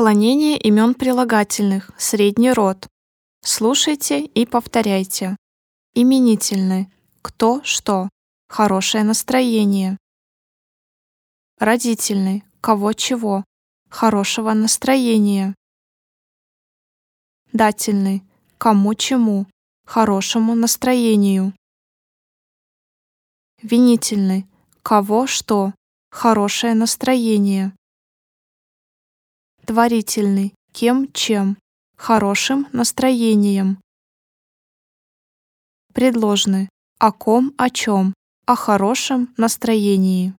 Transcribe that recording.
Склонение имен прилагательных, средний род. Слушайте и повторяйте. Именительный. Кто, что. Хорошее настроение. Родительный. Кого, чего. Хорошего настроения. Дательный. Кому, чему. Хорошему настроению. Винительный. Кого, что. Хорошее настроение. Творительный. Кем, чем. Хорошим настроением. Предложный. О ком, о чем. О хорошем настроении.